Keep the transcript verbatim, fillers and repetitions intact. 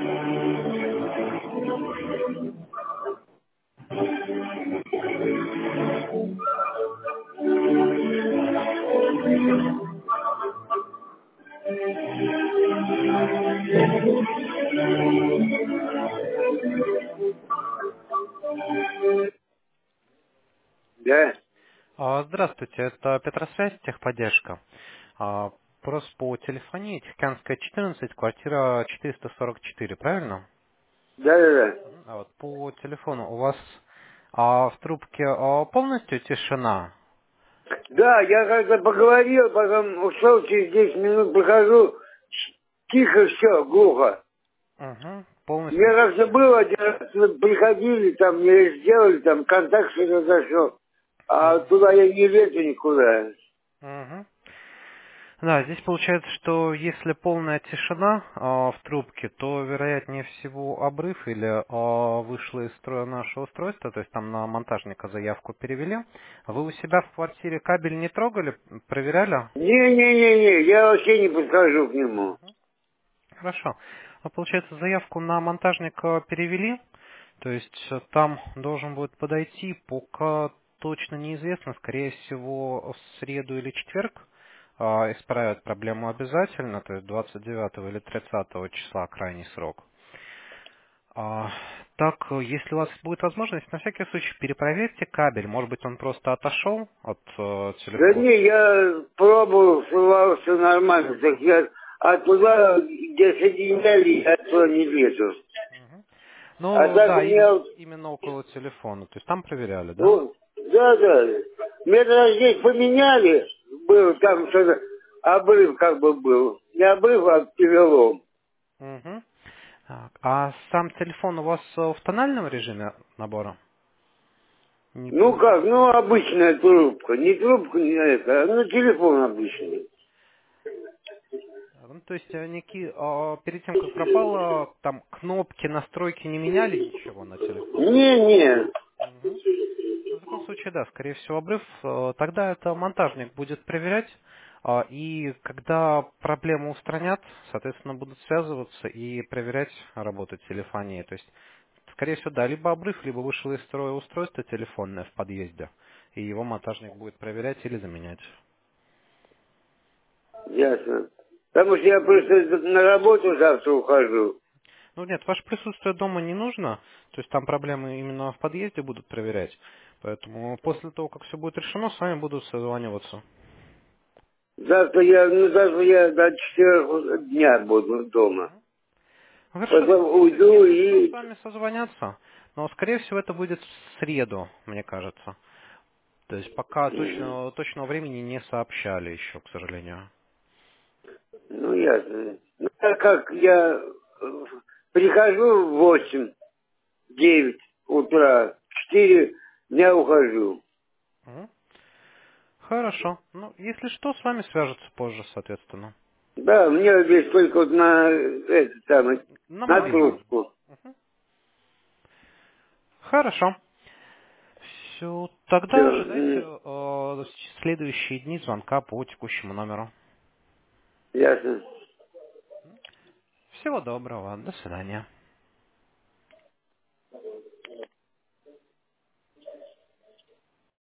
Да, А, Здравствуйте, это Петросвязь, техподдержка. А, Вопрос по телефонии, Тихоокеанская, четырнадцать, квартира четыреста сорок четыре, правильно? да, да, да. Мгм. А вот по телефону у вас а, в трубке а, полностью тишина? Да, я как-то поговорил, потом ушел, через десять минут прихожу, тихо все, глухо. Угу. Мне Полностью как-то тишина. было, один раз вы приходили, там мне сделали, там контакт что-то зашел, а туда я не лезу никуда. Угу. Да, здесь получается, что если полная тишина а, в трубке, то вероятнее всего обрыв или а, вышло из строя наше устройство, то есть там на монтажника заявку перевели. Вы у себя в квартире кабель не трогали, проверяли? Не-не-не-не, я вообще не подхожу к нему. Хорошо. А получается, заявку на монтажника перевели, то есть э, там должен будет подойти, пока точно неизвестно, скорее всего, в среду или четверг а, исправят проблему обязательно, то есть двадцать девятого или тридцатого числа крайний срок. А, так, э, если у вас будет возможность, на всякий случай перепроверьте кабель, может быть, он просто отошел от э, Да телефона. не, я пробовал, все нормально, так я оттуда, где соединяли, я оттуда не лезу. Мгм. А Ну так у да, меня, именно, именно около телефона, то есть там проверяли, да? вот, да, да, мне тогда здесь поменяли, был там что-то, обрыв как бы был, не обрыв, а перелом. Мгм. Так, а сам телефон у вас э, в тональном режиме набора? Не Ну по... как, ну обычная трубка, не трубка, не это, а ну телефон обычный. Ну, то есть э, Ники, э, перед тем, как пропало, там кнопки, настройки не меняли ничего на телефоне? Не, не, Мгм. Ну, в таком случае, да, скорее всего, обрыв. Э, Тогда это монтажник будет проверять, а, и когда проблему устранят, соответственно, будут связываться и проверять работу телефонии. То есть, скорее всего, да, либо обрыв, либо вышло из строя устройство телефонное в подъезде, и его монтажник будет проверять или заменять. ясно. Потому что я просто на работу завтра ухожу. Ну нет, ваше присутствие дома не нужно, то есть там проблемы именно в подъезде будут проверять. Поэтому после того, как все будет решено, с вами будут созваниваться. Завтра я, ну завтра я до четырех дня буду дома. Хорошо, нет, Потом если, уйду если что, с и... вами созвонятся, но, скорее всего, это будет в среду, мне кажется. То есть пока точного, точного времени не сообщали еще, к сожалению. Ну, ясно. Ну, так как я э, прихожу в восемь, девять утра, в четыре дня ухожу. Мгм. Хорошо. Ну, если что, с вами свяжутся позже, соответственно. Да, мне здесь только вот на, это, там, На на мобильный. трубку. Хорошо. Все, тогда ожидайте Все, э, следующие дни звонка по текущему номеру. ясно. Всего доброго, до свидания.